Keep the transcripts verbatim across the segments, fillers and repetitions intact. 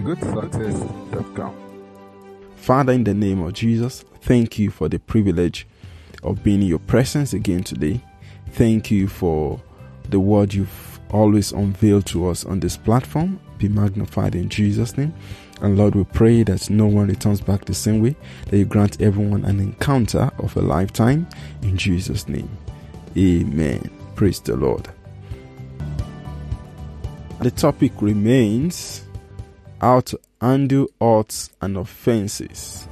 good success dot com. Father, in the name of Jesus, thank you for the privilege of being in your presence again today. Thank you for the word you've always unveiled to us on this platform. Be magnified in Jesus' name. And Lord, we pray that no one returns back the same way, that you grant everyone an encounter of a lifetime in Jesus' name. Amen. Praise the Lord. The topic remains how to handle hurts and offenses.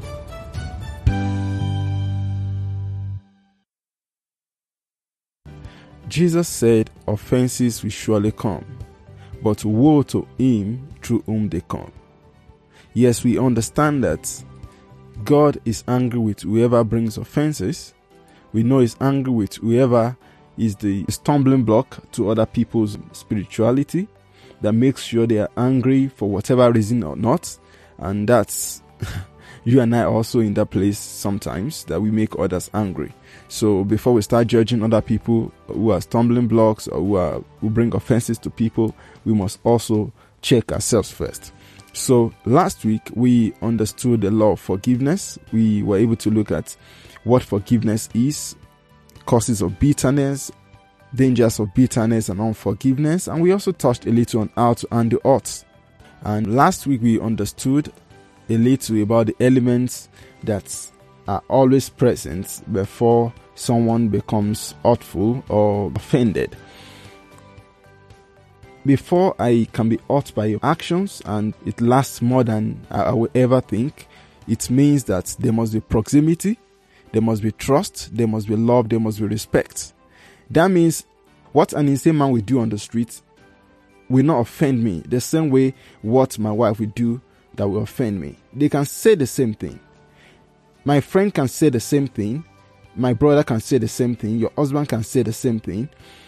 Jesus said, offenses will surely come, but woe to him through whom they come. Yes, we understand that God is angry with whoever brings offenses. We know he's angry with whoever is the stumbling block to other people's spirituality, that makes sure they are angry for whatever reason or not. And that's you and I also in that place sometimes, that we make others angry. So before we start judging other people who are stumbling blocks or who are who bring offenses to people, we must also check ourselves first. So last week we understood the law of forgiveness. We were able to look at what forgiveness is, causes of bitterness, dangers of bitterness and unforgiveness, and we also touched a little on how to handle hurts. And last week we understood a little about the elements that are always present before someone becomes hurtful or offended. Before I can be hurt by your actions and it lasts more than I will ever think, it means that there must be proximity, there must be trust, there must be love, there must be respect. That means what an insane man will do on the street will not offend me the same way what my wife will do that will offend me. They can say the same thing. My friend can say the same thing. My brother can say the same thing. Your husband can say the same thing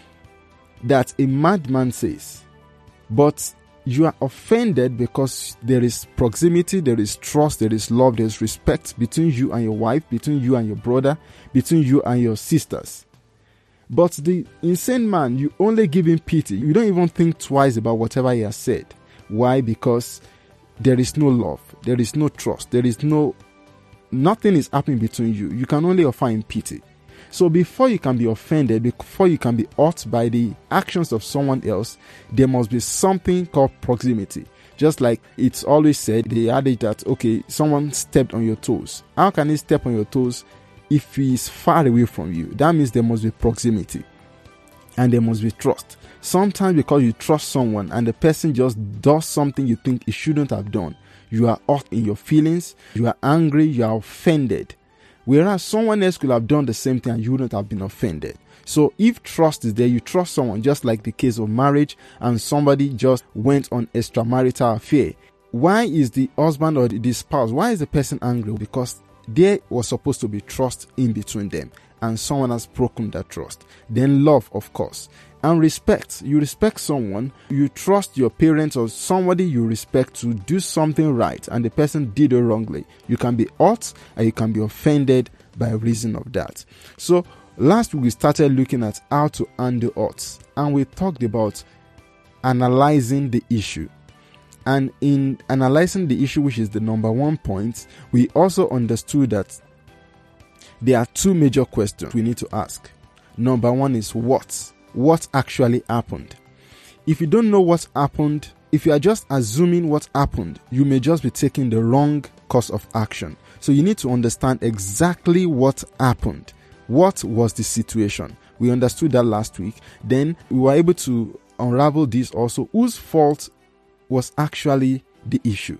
that a madman says. But you are offended because there is proximity, there is trust, there is love, there is respect between you and your wife, between you and your brother, between you and your sisters. But the insane man, you only give him pity. You don't even think twice about whatever he has said. Why? Because there is no love, there is no trust, there is no, nothing is happening between you. You can only offer him pity. So before you can be offended, before you can be hurt by the actions of someone else, there must be something called proximity. Just like it's always said, the adage that, okay, someone stepped on your toes. How can he step on your toes if he is far away from you? That means there must be proximity and there must be trust. Sometimes because you trust someone and the person just does something you think he shouldn't have done, you are hurt in your feelings, you are angry, you are offended. Whereas someone else could have done the same thing and you wouldn't have been offended. So if trust is there, you trust someone, just like the case of marriage and somebody just went on extramarital affair. Why is the husband or the spouse, why is the person angry? Because there was supposed to be trust in between them and someone has broken that trust. Then love, of course. And respect. You respect someone, you trust your parents or somebody you respect to do something right and the person did it wrongly. You can be hurt and you can be offended by reason of that. So last week we started looking at how to handle hurts and we talked about analyzing the issue. And in analyzing the issue, which is the number one point, we also understood that there are two major questions we need to ask. Number one is what? What actually happened? If you don't know what happened, if you are just assuming what happened, you may just be taking the wrong course of action. So you need to understand exactly what happened. What was the situation? We understood that last week. Then we were able to unravel this also. Whose fault was actually the issue?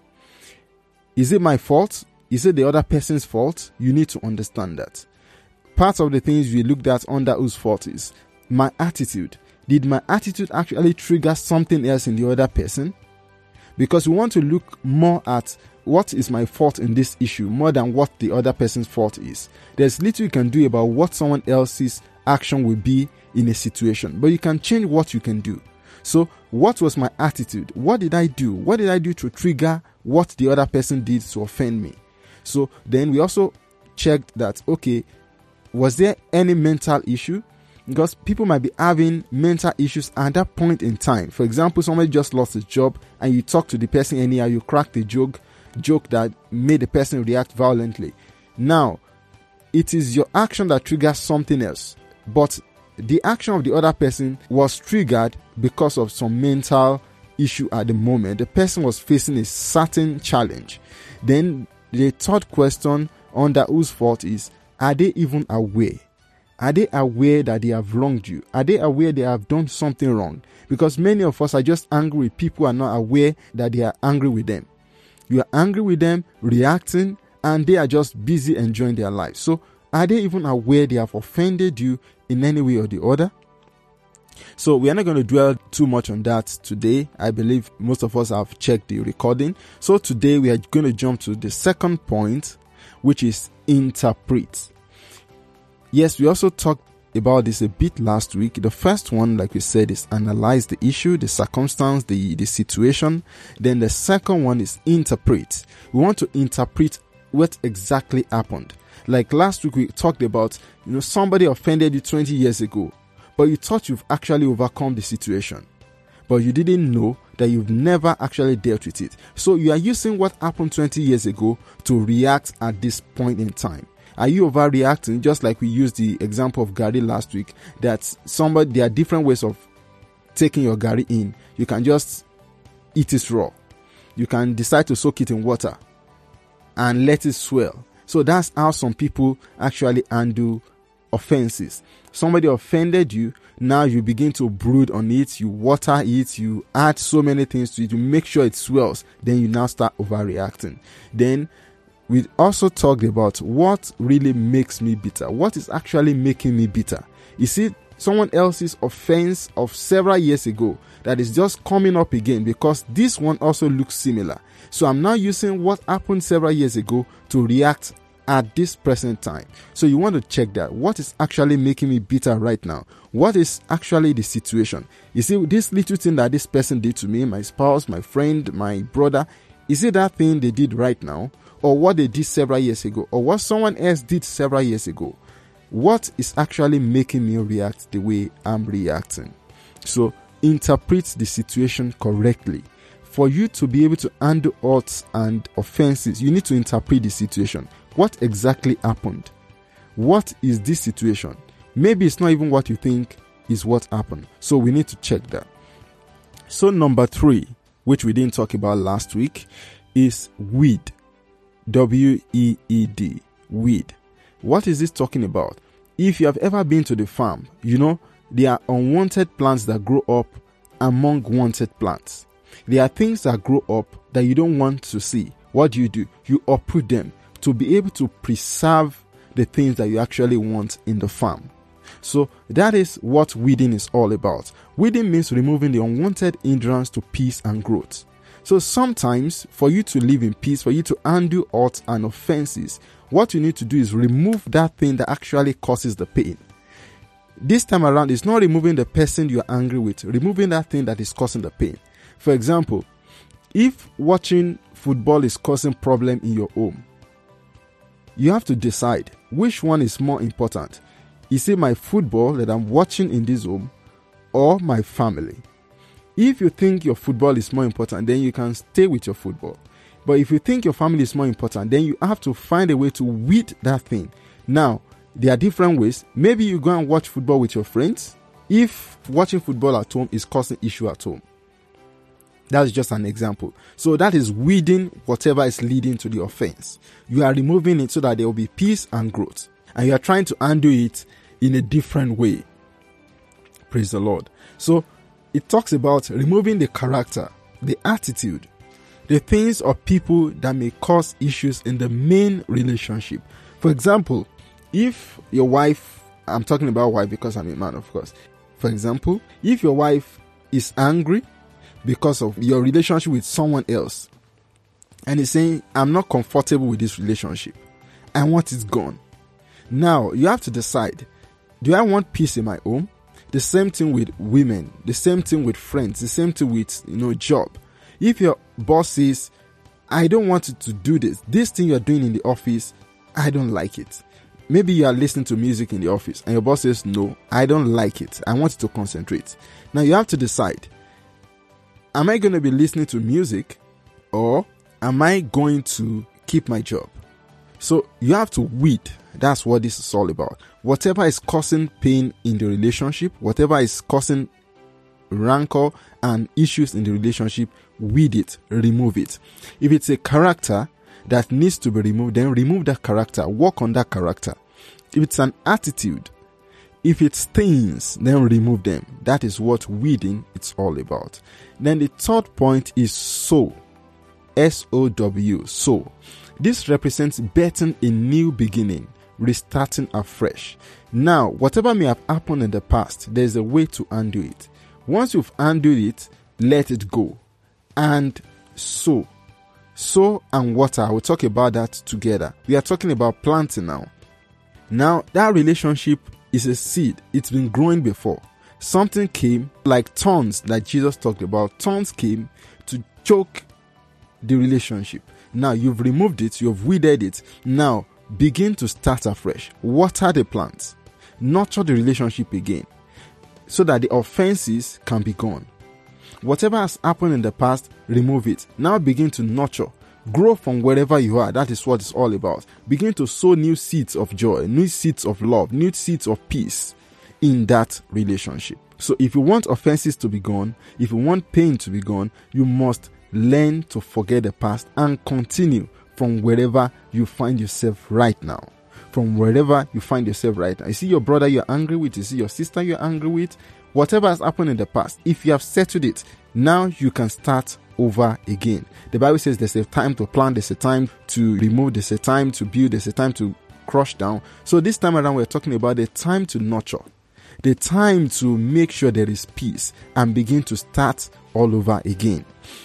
Is it my fault? Is it the other person's fault? You need to understand that. Part of the things we looked at under whose fault is my attitude. Did my attitude actually trigger something else in the other person? Because we want to look more at what is my fault in this issue more than what the other person's fault is. There's little you can do about what someone else's action will be in a situation, but you can change what you can do. So what was my attitude? What did I do? What did I do to trigger what the other person did to offend me? So then we also checked that, okay, was there any mental issue? Because people might be having mental issues at that point in time. For example, somebody just lost his job and you talk to the person anyhow, you crack the joke, joke that made the person react violently. Now, it is your action that triggers something else. But the action of the other person was triggered because of some mental issue at the moment. The person was facing a certain challenge. Then the third question under whose fault is, are they even aware? Are they aware that they have wronged you? Are they aware they have done something wrong? Because many of us are just angry with people who are not aware that they are angry with them. You are angry with them, reacting, and they are just busy enjoying their life. So, are they even aware they have offended you in any way or the other? So, we are not going to dwell too much on that today. I believe most of us have checked the recording. So, today we are going to jump to the second point, which is interpret. Yes, we also talked about this a bit last week. The first one, like we said, is analyze the issue, the circumstance, the, the situation. Then the second one is interpret. We want to interpret what exactly happened. Like last week, we talked about, you know, somebody offended you twenty years ago, but you thought you've actually overcome the situation. But you didn't know that you've never actually dealt with it. So you are using what happened twenty years ago to react at this point in time. Are you overreacting? Just like we used the example of Gary last week, that somebody, there are different ways of taking your Gary in. You can just eat it raw. You can decide to soak it in water and let it swell. So that's how some people actually handle offenses. Somebody offended you, now you begin to brood on it, you water it, you add so many things to it, you make sure it swells, then you now start overreacting. Then we also talked about what really makes me bitter. What is actually making me bitter? Is it someone else's offense of several years ago that is just coming up again because this one also looks similar? So I'm now using what happened several years ago to react at this present time. So you want to check that. What is actually making me bitter right now? What is actually the situation? You see, this little thing that this person did to me, my spouse, my friend, my brother, is it that thing they did right now? Or what they did several years ago, or what someone else did several years ago? What is actually making me react the way I'm reacting? So interpret the situation correctly. For you to be able to handle hurts and offenses, you need to interpret the situation. What exactly happened? What is this situation? Maybe it's not even what you think is what happened. So we need to check that. So number three, which we didn't talk about last week, is weed. W E E D, weed. What is this talking about? If you have ever been to the farm, you know, there are unwanted plants that grow up among wanted plants. There are things that grow up that you don't want to see. What do you do? You uproot them to be able to preserve the things that you actually want in the farm. So that is what weeding is all about. Weeding means removing the unwanted hindrance to peace and growth. So sometimes, for you to live in peace, for you to undo hurts and offenses, what you need to do is remove that thing that actually causes the pain. This time around, it's not removing the person you're angry with, removing that thing that is causing the pain. For example, if watching football is causing problem in your home, you have to decide which one is more important. Is it my football that I'm watching in this home or my family? If you think your football is more important, then you can stay with your football. But if you think your family is more important, then you have to find a way to weed that thing. Now, there are different ways. Maybe you go and watch football with your friends. If watching football at home is causing issue at home. That's just an example. So that is weeding whatever is leading to the offense. You are removing it so that there will be peace and growth. And you are trying to undo it in a different way. Praise the Lord. So, it talks about removing the character, the attitude, the things or people that may cause issues in the main relationship. For example, if your wife, I'm talking about wife because I'm a man, of course. For example, if your wife is angry because of your relationship with someone else and is saying, I'm not comfortable with this relationship, I want it gone. Now, you have to decide, do I want peace in my home? The same thing with women, the same thing with friends, the same thing with, you know, job. If your boss says, I don't want you to do this, this thing you're doing in the office, I don't like it. maybe you are listening to music in the office and your boss says, no, I don't like it. I want you to concentrate. Now you have to decide, am I going to be listening to music or am I going to keep my job? So you have to weed. That's what this is all about. Whatever is causing pain in the relationship, whatever is causing rancor and issues in the relationship, weed it, remove it. If it's a character that needs to be removed, then remove that character, work on that character. If it's an attitude, if it stains, then remove them. That is what weeding it's all about. Then the third point is sow. S O W, sow. This represents betting a new beginning, restarting afresh. Now, whatever may have happened in the past, there's a way to undo it. Once you've undone it, let it go. And sow. Sow and water. We'll talk about that together. We are talking about planting now. Now, that relationship is a seed. It's been growing before. Something came, like thorns that Jesus talked about. Thorns came to choke the relationship. Now, you've removed it. You've weeded it. Now, begin to start afresh. Water the plants. Nurture the relationship again, so that the offenses can be gone. Whatever has happened in the past, remove it. Now begin to nurture. Grow from wherever you are. That is what it's all about. Begin to sow new seeds of joy, new seeds of love, new seeds of peace in that relationship. So if you want offenses to be gone, if you want pain to be gone, you must learn to forget the past and continue from wherever you find yourself right now. From wherever you find yourself right now. You see your brother you're angry with, you see your sister you're angry with, whatever has happened in the past, if you have settled it, now you can start over again. The Bible says there's a time to plant, there's a time to remove, there's a time to build, there's a time to crush down. So this time around we're talking about the time to nurture, the time to make sure there is peace and begin to start all over again.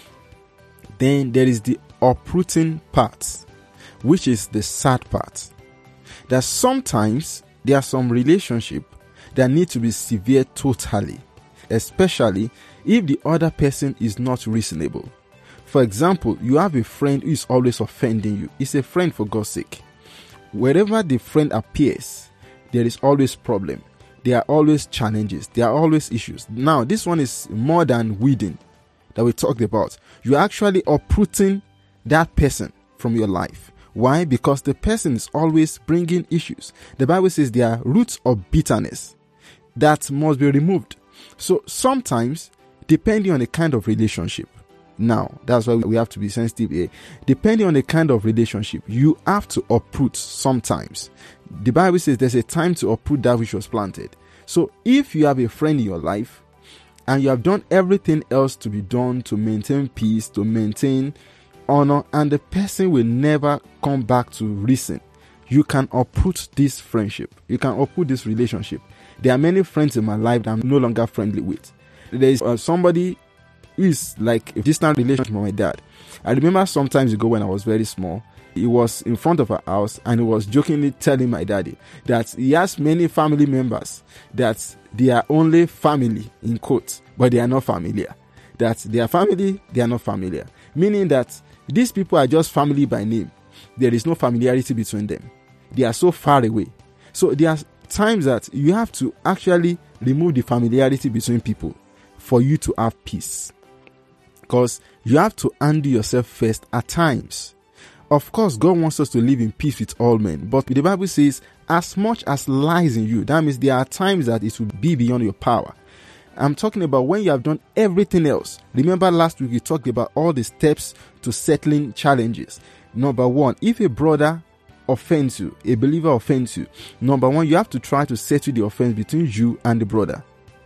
Then there is the uprooting part, which is the sad part. That sometimes there are some relationships that need to be severed totally, especially if the other person is not reasonable. For example, you have a friend who is always offending you. It's a friend, for God's sake. Wherever the friend appears, there is always problem. There are always challenges. There are always issues. Now, this one is more than weeding that we talked about. You're actually uprooting that person from your life. Why? Because the person is always bringing issues. The Bible says there are roots of bitterness that must be removed. So sometimes, depending on the kind of relationship, now that's why we have to be sensitive here. Depending on the kind of relationship, you have to uproot sometimes. The Bible says there's a time to uproot that which was planted. So if you have a friend in your life and you have done everything else to be done to maintain peace, to maintain honor, and the person will never come back to reason, you can uproot this friendship. You can uproot this relationship. There are many friends in my life that I'm no longer friendly with. There is uh, somebody who is like a distant relationship with my dad. I remember sometimes ago when I was very small, he was in front of our house and he was jokingly telling my daddy that he has many family members that they are only family in quotes, but they are not familiar. That they are family, they are not familiar. Meaning that these people are just family by name. There is no familiarity between them. They are so far away. So there are times that you have to actually remove the familiarity between people for you to have peace. Because you have to undo yourself first at times. Of course, God wants us to live in peace with all men. But the Bible says, as much as lies in you, that means there are times that it will be beyond your power. I'm talking about when you have done everything else. Remember last week we talked about all the steps to settling challenges. Number one, if a brother offends you, a believer offends you, number one, you have to try to settle the offense between you and the brother.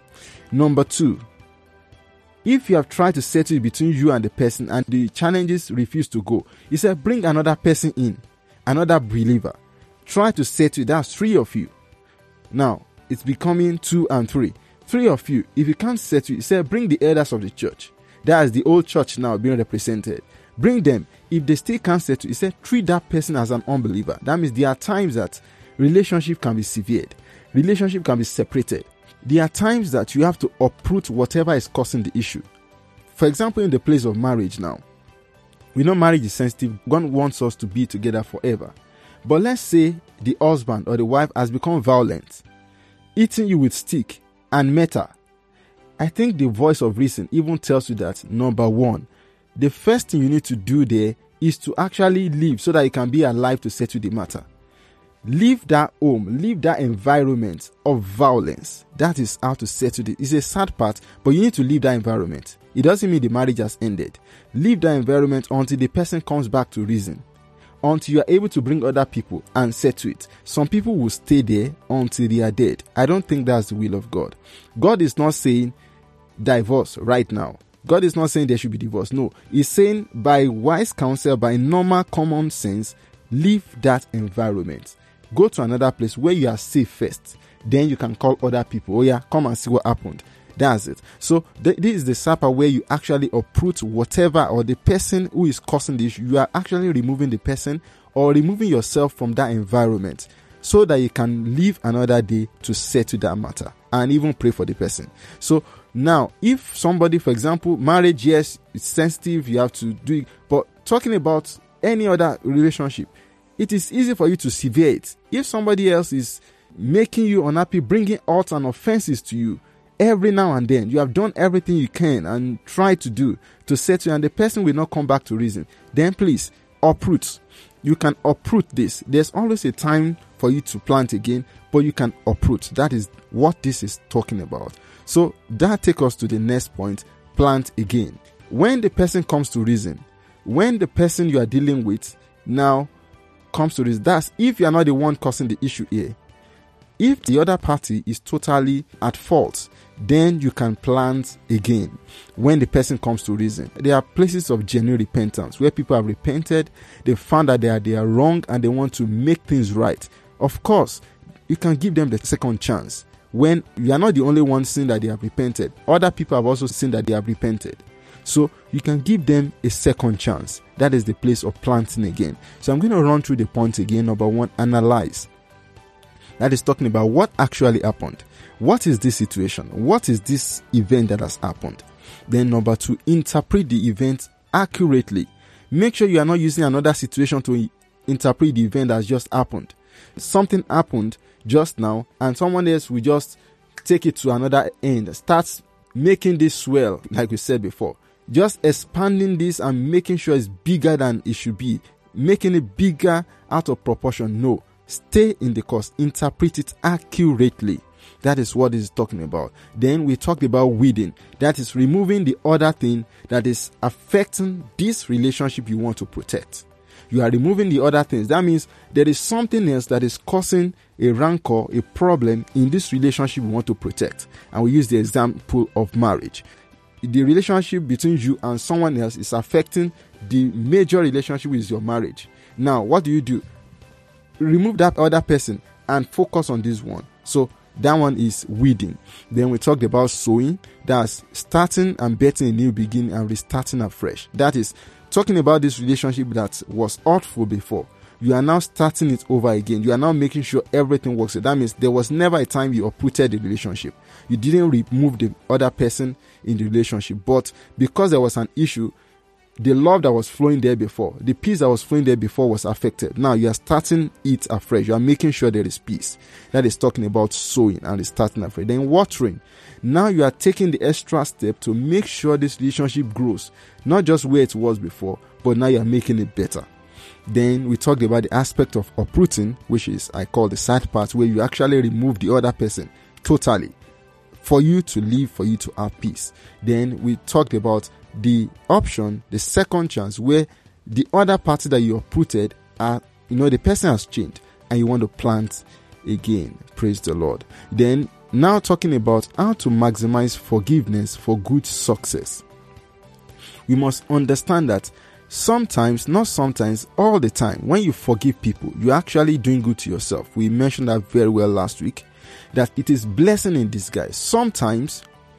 Number two, if you have tried to settle it between you and the person and the challenges refuse to go, he said bring another person in, another believer. Try to settle it. That's three of you. Now, it's becoming two and three. Three of you, if you can't settle it, he said bring the elders of the church. That is the old church now being represented. Bring them. If they still can't settle, he said treat that person as an unbeliever. That means there are times that relationship can be severed. Relationship can be separated. There are times that you have to uproot whatever is causing the issue. For example, in the place of marriage now, we know marriage is sensitive. God wants us to be together forever. But let's say the husband or the wife has become violent, hitting you with stick and metal, I think the voice of reason even tells you that, number one, the first thing you need to do there is to actually leave so that you can be alive to settle the matter. Leave that home, leave that environment of violence. That is how to settle it. It's a sad part, but you need to leave that environment. It doesn't mean the marriage has ended. Leave that environment until the person comes back to reason, until you are able to bring other people and settle it. Some people will stay there until they are dead. I don't think that's the will of God. God is not saying divorce right now. God is not saying there should be divorce. No, He's saying by wise counsel, by normal common sense, leave that environment. Go to another place where you are safe first. Then you can call other people. Oh yeah, come and see what happened. That's it. So th- this is the supper where you actually uproot whatever or the person who is causing the issue. You are actually removing the person or removing yourself from that environment so that you can live another day to settle that matter and even pray for the person. So now, if somebody, for example, marriage, yes, it's sensitive, you have to do it. But talking about any other relationship, it is easy for you to sever it. If somebody else is making you unhappy, bringing out and offenses to you every now and then, you have done everything you can and try to do to settle, and the person will not come back to reason, then please uproot. You can uproot this. There's always a time for you to plant again, but you can uproot. That is what this is talking about. So that takes us to the next point, plant again. When the person comes to reason, when the person you are dealing with now comes to this, that's if you are not the one causing the issue here. If the other party is totally at fault, then you can plant again when the person comes to reason. There are places of genuine repentance where people have repented, they found that they are, they are wrong and they want to make things right. Of course, you can give them the second chance. When you are not the only one saying that they have repented, other people have also seen that they have repented. So you can give them a second chance. That is the place of planting again. So I'm going to run through the points again. Number one, analyze. That is talking about what actually happened. What is this situation? What is this event that has happened? Then number two, interpret the event accurately. Make sure you are not using another situation to interpret the event that has just happened. Something happened just now and someone else will just take it to another end, starts making this swell, like we said before. Just expanding this and making sure it's bigger than it should be, making it bigger out of proportion. No, stay in the course, interpret it accurately. That is what it's talking about. Then we talked about weeding. That is removing the other thing that is affecting this relationship you want to protect. You are removing the other things. That means there is something else that is causing a rancor, a problem in this relationship we want to protect. And we use the example of marriage. The relationship between you and someone else is affecting the major relationship with your marriage. Now, what do you do? Remove that other person and focus on this one. So that one is weeding. Then we talked about sowing. That's starting and betting a new beginning and restarting afresh. That is talking about this relationship that was hurtful before. You are now starting it over again. You are now making sure everything works. That means there was never a time you uprooted the relationship. You didn't remove the other person in the relationship. But because there was an issue, the love that was flowing there before, the peace that was flowing there before was affected. Now you are starting it afresh. You are making sure there is peace. That is talking about sowing and restarting afresh. Then watering. Now you are taking the extra step to make sure this relationship grows. Not just where it was before, but now you are making it better. Then we talked about the aspect of uprooting, which is, I call the sad part, where you actually remove the other person totally for you to live, for you to have peace. Then we talked about the option, the second chance, where the other party that you uprooted, are, you know, the person has changed and you want to plant again. Praise the Lord. Then now talking about how to maximize forgiveness for good success. We must understand that sometimes, not sometimes, all the time, when you forgive people, you're actually doing good to yourself. We mentioned that very well last week, that it is blessing in disguise. Sometimes,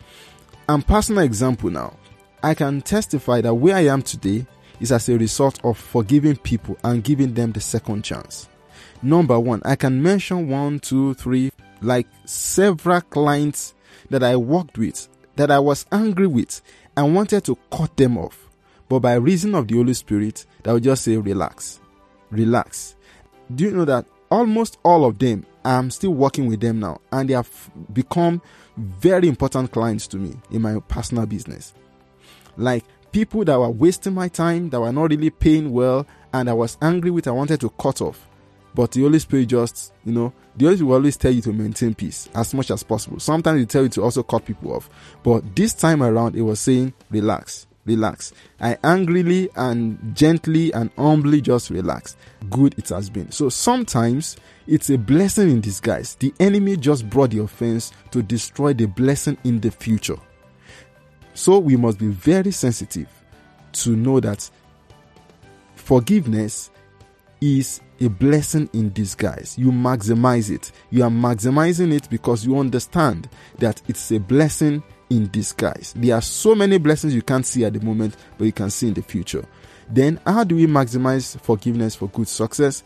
and personal example now, I can testify that where I am today is as a result of forgiving people and giving them the second chance. Number one, I can mention one, two, three, like several clients that I worked with, that I was angry with and wanted to cut them off. But by reason of the Holy Spirit, that will just say, relax, relax. Do you know that almost all of them, I'm still working with them now, and they have become very important clients to me in my personal business. Like people that were wasting my time, that were not really paying well, and I was angry with, I wanted to cut off. But the Holy Spirit just, you know, the Holy Spirit will always tell you to maintain peace as much as possible. Sometimes it tell you to also cut people off. But this time around, it was saying, relax, relax. I angrily and gently and humbly just relax. Good it has been. So sometimes it's a blessing in disguise. The enemy just brought the offense to destroy the blessing in the future. So we must be very sensitive to know that forgiveness is a blessing in disguise. You maximize it. You are maximizing it because you understand that it's a blessing in disguise. There are so many blessings you can't see at the moment, but you can see in the future. Then how do we maximize forgiveness for good success?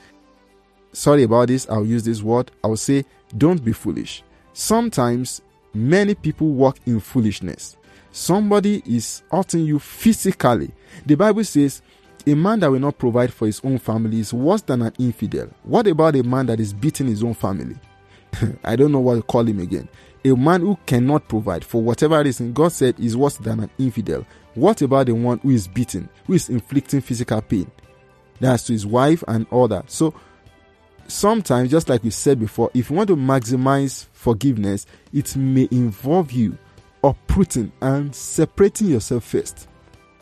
Sorry about this, I'll use this word. I'll say, don't be foolish. Sometimes many people walk in foolishness. Somebody is hurting you physically. The Bible says, a man that will not provide for his own family is worse than an infidel. What about a man that is beating his own family? I don't know what to call him again. A man who cannot provide for whatever reason, God said, is worse than an infidel. What about the one who is beaten, who is inflicting physical pain? That's to his wife and other. So sometimes, just like we said before, if you want to maximize forgiveness, it may involve you uprooting and separating yourself first,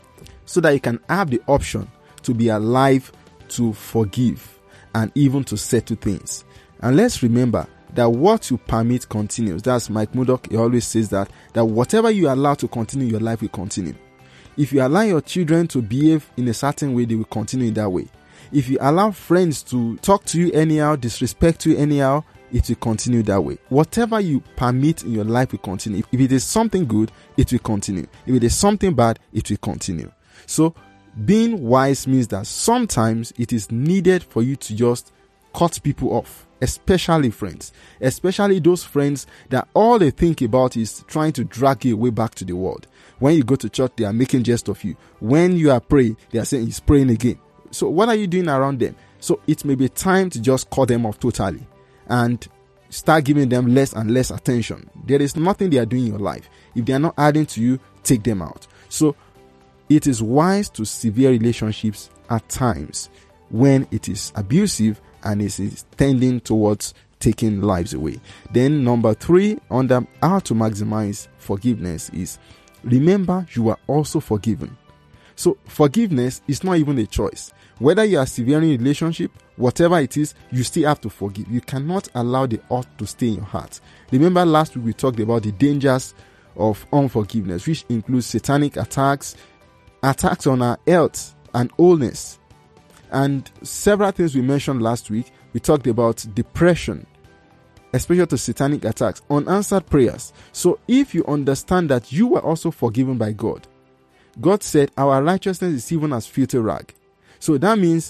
so that you can have the option to be alive to forgive and even to settle things. And let's remember that what you permit continues. That's Mike Murdock. He always says that, that whatever you allow to continue, your life will continue. If you allow your children to behave in a certain way, they will continue in that way. If you allow friends to talk to you anyhow, disrespect you anyhow, it will continue that way. Whatever you permit in your life will continue. If it is something good, it will continue. If it is something bad, it will continue. So being wise means that sometimes it is needed for you to just cut people off, especially friends, especially those friends that all they think about is trying to drag you away back to the world. When you go to church, they are making jest of you. When you are praying, they are saying he's praying again. So what are you doing around them? So it may be time to just cut them off totally and start giving them less and less attention. There is nothing they are doing in your life. If they are not adding to you, take them out. So it is wise to sever relationships at times when it is abusive and it is tending towards taking lives away. Then number three, under how to maximize forgiveness, is remember you are also forgiven. So forgiveness is not even a choice. Whether you are severing a relationship, whatever it is, you still have to forgive. You cannot allow the hurt to stay in your heart. Remember last week we talked about the dangers of unforgiveness, which includes satanic attacks, attacks on our health and wholeness, and several things we mentioned last week. We talked about depression, especially to satanic attacks, unanswered prayers. So if you understand that you were also forgiven by God, God said our righteousness is even as filthy rag. So that means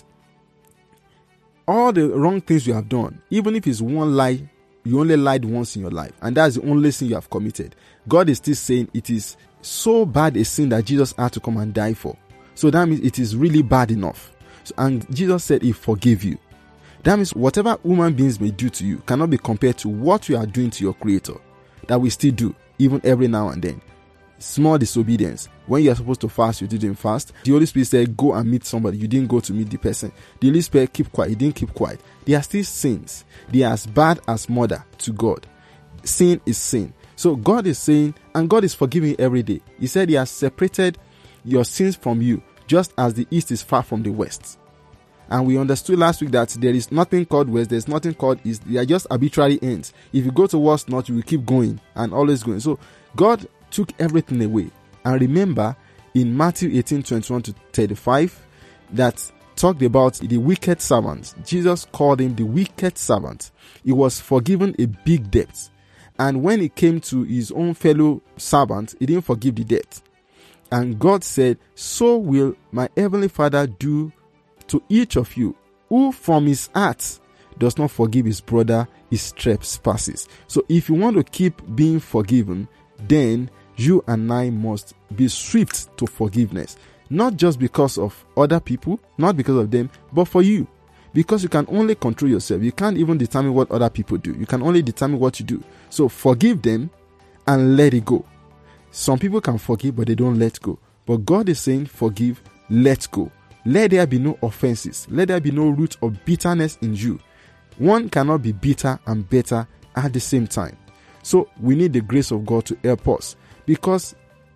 all the wrong things you have done, even if it's one lie, you only lied once in your life, and that's the only sin you have committed, God is still saying it is so bad a sin that Jesus had to come and die for. So that means it is really bad enough. So, and Jesus said he forgave you. That means whatever human beings may do to you cannot be compared to what you are doing to your Creator, that we still do, even every now and then. Small disobedience. When you are supposed to fast, you didn't fast. The Holy Spirit said, go and meet somebody. You didn't go to meet the person. The Holy Spirit, keep quiet. You didn't keep quiet. They are still sins. They are as bad as murder to God. Sin is sin. So God is saying, and God is forgiving every day. He said he has separated your sins from you, just as the east is far from the west. And we understood last week that there is nothing called west, there's nothing called east. They are just arbitrary ends. If you go towards north, you will keep going and always going. So God took everything away. And remember in Matthew eighteen, twenty-one to thirty-five, that talked about the wicked servant. Jesus called him the wicked servant. He was forgiven a big debt. And when it came to his own fellow servant, he didn't forgive the debt. And God said, so will my heavenly Father do to each of you, who from his heart does not forgive his brother his trespasses. So if you want to keep being forgiven, then you and I must be swift to forgiveness. Not just because of other people, not because of them, but for you. Because you can only control yourself. You can't even determine what other people do. You can only determine what you do. So forgive them and let it go. Some people can forgive, but they don't let go. But God is saying, forgive, let go. Let there be no offenses. Let there be no root of bitterness in you. One cannot be bitter and better at the same time. So we need the grace of God to help us. Because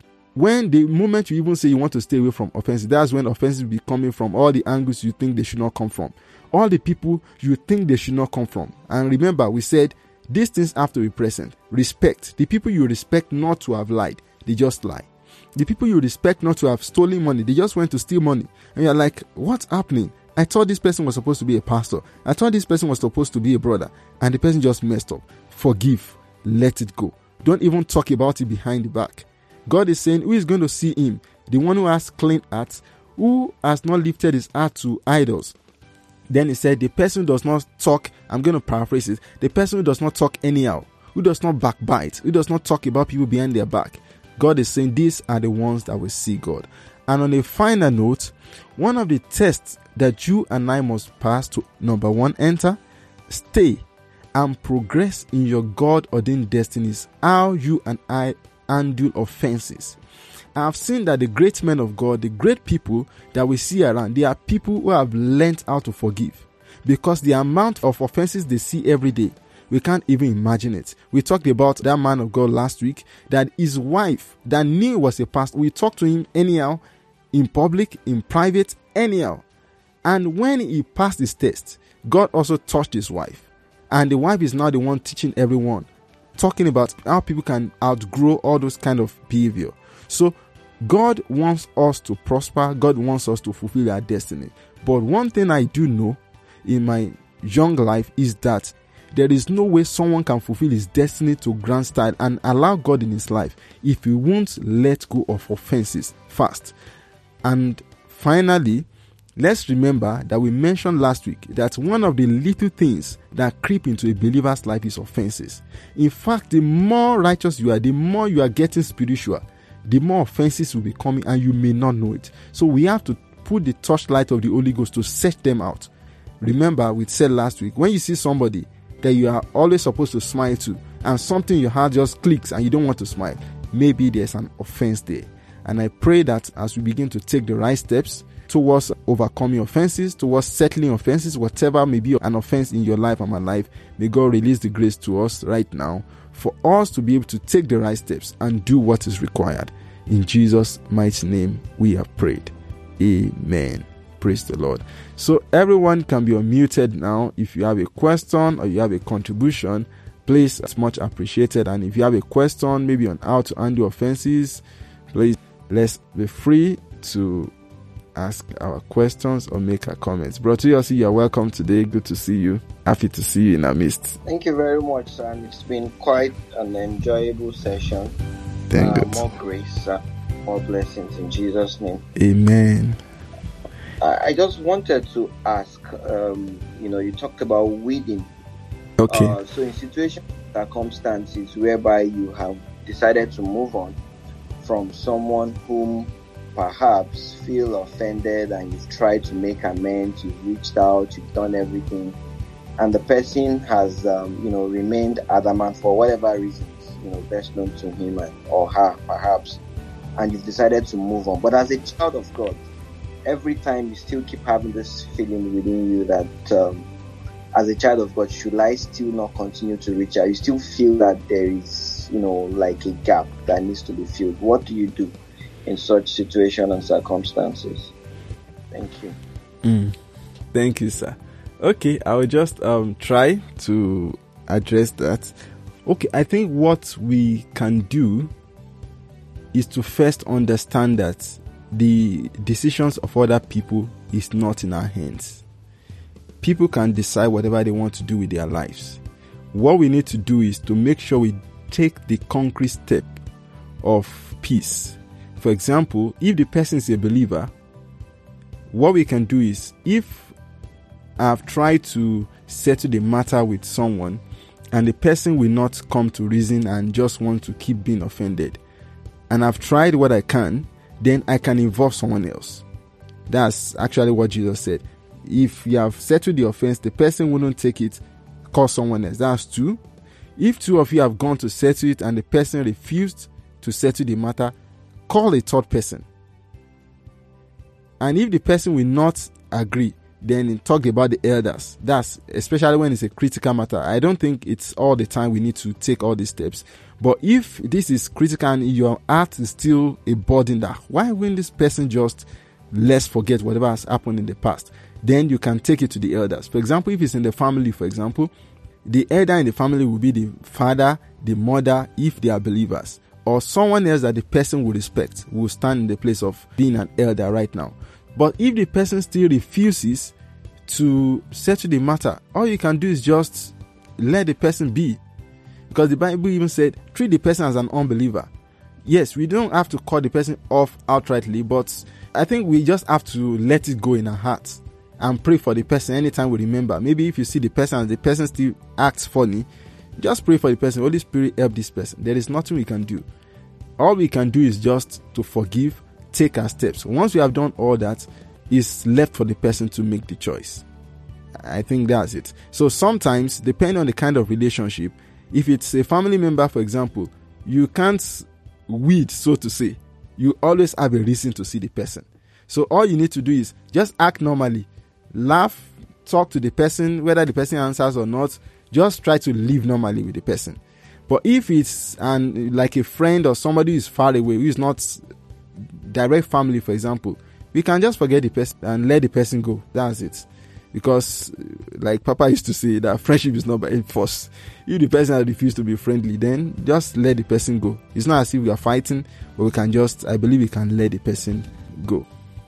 when the moment you even say you want to stay away from offenses, that's when offenses will be coming from all the angles you think they should not come from. All the people you think they should not come from. And remember, we said these things have to be present. Respect. The people you respect not to have lied, they just lie. The people you respect not to have stolen money, they just went to steal money. And you're like, what's happening? I thought this person was supposed to be a pastor. I thought this person was supposed to be a brother. And the person just messed up. Forgive. Let it go. Don't even talk about it behind the back. God is saying, who is going to see him? The one who has clean heart, who has not lifted his heart to idols. Then he said, the person who does not talk, I'm going to paraphrase it, the person who does not talk anyhow, who does not backbite, who does not talk about people behind their back. God is saying these are the ones that will see God. And on a final note, one of the tests that you and I must pass to, number one, enter, stay, and progress in your God-ordained destinies, how you and I handle offenses. I have seen that the great men of God, the great people that we see around, they are people who have learned how to forgive. Because the amount of offenses they see every day, we can't even imagine it. We talked about that man of God last week, that his wife, that knew was a pastor, we talked to him anyhow, in public, in private, anyhow. And when he passed his test, God also touched his wife. And the wife is now the one teaching everyone, talking about how people can outgrow all those kind of behavior. So God wants us to prosper. God wants us to fulfill our destiny. But one thing I do know in my young life is that there is no way someone can fulfill his destiny to grand style and allow God in his life if he won't let go of offenses fast. And finally, let's remember that we mentioned last week that one of the little things that creep into a believer's life is offenses. In fact, the more righteous you are, the more you are getting spiritual, the more offenses will be coming and you may not know it. So we have to put the torchlight of the Holy Ghost to search them out. Remember, we said last week, when you see somebody that you are always supposed to smile to and something in your heart just clicks and you don't want to smile, maybe there's an offense there. And I pray that as we begin to take the right steps towards overcoming offenses, towards settling offenses, whatever may be an offense in your life and my life, may God release the grace to us right now for us to be able to take the right steps and do what is required. In Jesus' mighty name, we have prayed. Amen. Praise the Lord. So everyone can be unmuted now. If you have a question or you have a contribution, please, it's much appreciated. And if you have a question, maybe on how to handle offenses, please, let's be free to ask our questions or make our comments. Brother Yossi, you're welcome today. Good to see you. Happy to see you in our midst. Thank you very much, sir. It's been quite an enjoyable session. Thank uh, God. More grace, uh, more blessings in Jesus' name. Amen. I, I just wanted to ask, um, you know, you talked about weeding. Okay. Uh, so in situations, circumstances whereby you have decided to move on from someone whom perhaps feel offended and you've tried to make amends, you've reached out, you've done everything, and the person has, um, you know, remained adamant for whatever reasons, you know, best known to him and, or her perhaps, and you've decided to move on. But as a child of God, every time you still keep having this feeling within you that um, as a child of God, should I still not continue to reach out? You still feel that there is, you know, like a gap that needs to be filled. What do you do in such situation and circumstances? Thank you. Mm. Thank you, sir. Okay, I will just um try to address that. Okay, I think what we can do is to first understand that the decisions of other people is not in our hands. People can decide whatever they want to do with their lives. What we need to do is to make sure we take the concrete step of peace. For example, if the person is a believer, what we can do is, if I've tried to settle the matter with someone and the person will not come to reason and just want to keep being offended, and I've tried what I can, then I can involve someone else. That's actually what Jesus said. if you have settled the offense, the person wouldn't take it, call someone else. That's two. If two of you have gone to settle it and the person refused to settle the matter, call a third person. And if the person will not agree, then talk about the elders. That's especially when it's a critical matter. I don't think it's all the time we need to take all these steps. But if this is critical and your heart is still a burden, that why wouldn't this person just let's forget whatever has happened in the past? Then you can take it to the elders. For example, if it's in the family, for example, the elder in the family will be the father, the mother, if they are believers, or someone else that the person will respect, will stand in the place of being an elder right now. But if the person still refuses to settle the matter, all you can do is just let the person be. Because the Bible even said, treat the person as an unbeliever. Yes, we don't have to cut the person off outrightly, but I think we just have to let it go in our hearts and pray for the person anytime we remember. Maybe if you see the person and the person still acts funny, just pray for the person. Holy Spirit, help this person. There is nothing we can do. All we can do is just to forgive, take our steps. Once we have done all that, it's left for the person to make the choice. I think that's it. So sometimes, depending on the kind of relationship, if it's a family member, for example, you can't weed, so to say. You always have a reason to see the person. So all you need to do is just act normally. Laugh, talk to the person, whether the person answers or not. Just try to live normally with the person. But if it's an, like a friend or somebody who is far away, who is not direct family, for example, we can just forget the person and let the person go. That's it. Because, like Papa used to say, that friendship is not by force. If the person has refused to be friendly, then just let the person go. It's not as if we are fighting, but we can just, I believe we can let the person go.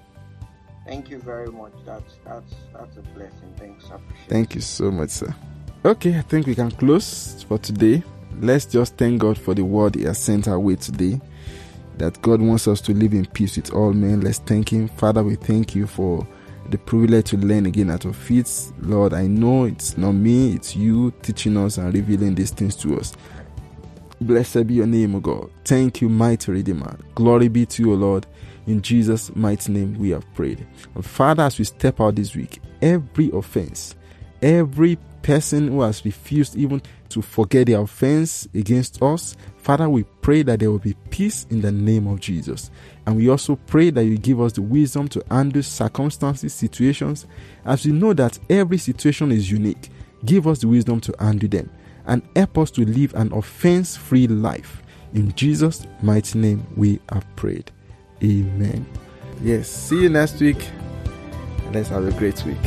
Thank you very much. That's that's that's a blessing. Thanks. I appreciate Thank it. you so much, sir. Okay, I think we can close for today. Let's just thank God for the word He has sent our way today, that God wants us to live in peace with all men. Let's thank Him. Father, we thank You for the privilege to learn again at your feet. Lord, I know it's not me, it's You teaching us and revealing these things to us. Blessed be Your name, O God. Thank You, mighty Redeemer. Glory be to You, O Lord. In Jesus' mighty name we have prayed. And Father, as we step out this week, every offense, every person who has refused even to forget their offense against us, Father, we pray that there will be peace in the name of Jesus. And we also pray that You give us the wisdom to handle circumstances, situations, as we know that every situation is unique. Give us the wisdom to handle them and help us to live an offense-free life. In Jesus' mighty name we have prayed. Amen. Yes, see you next week. Let's have a great week.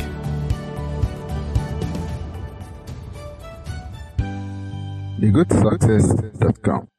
the good success dot com